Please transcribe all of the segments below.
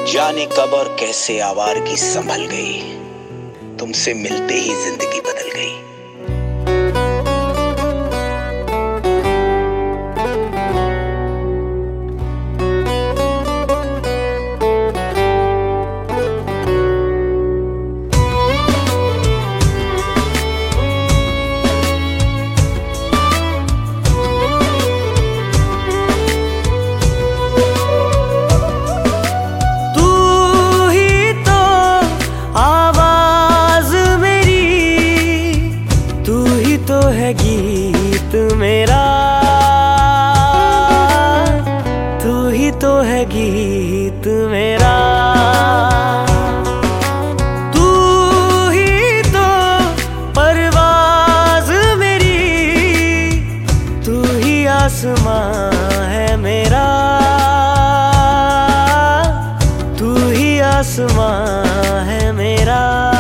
जाने कब और कैसे आवारगी संभल गई, तुमसे मिलते ही जिंदगी बदल गई। गीत मेरा तू ही तो है गीत मेरा, तू ही तो परवाज़ मेरी, तू ही आसमां है मेरा, तू ही आसमां है मेरा।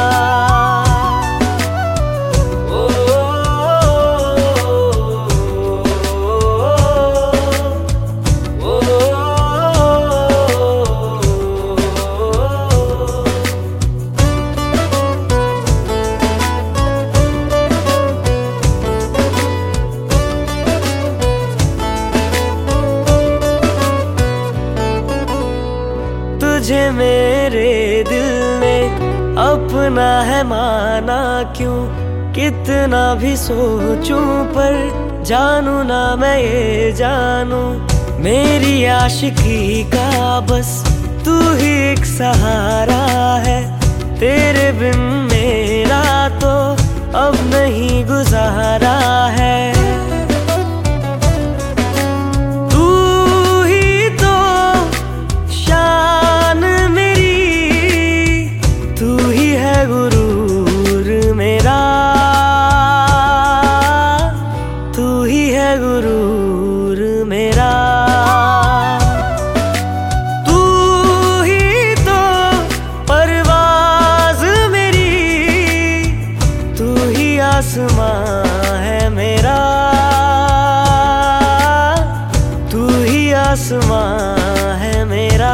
तुझे मेरे दिल ने अपना है माना क्यों, कितना भी सोचूं पर जानू ना मैं ये जानू, मेरी आशिकी का बस तू ही एक सहारा है, तेरे बिन मेरा तो अब नहीं गुजारा है। गुरूर मेरा तू ही है गुरूर मेरा, तू ही तो परवाज़ मेरी, तू ही आसमां है मेरा, तू ही आसमां है मेरा।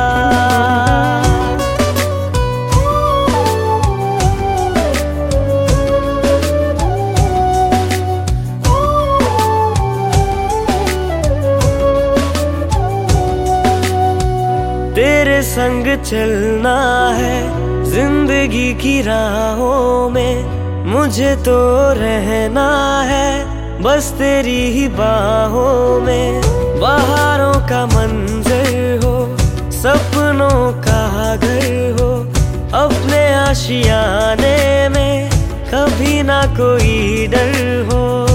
तेरे संग चलना है जिंदगी की राहों में, मुझे तो रहना है बस तेरी ही बाहों में, बहारों का मंजर हो, सपनों का घर हो, अपने आशियाने में कभी ना कोई डर हो।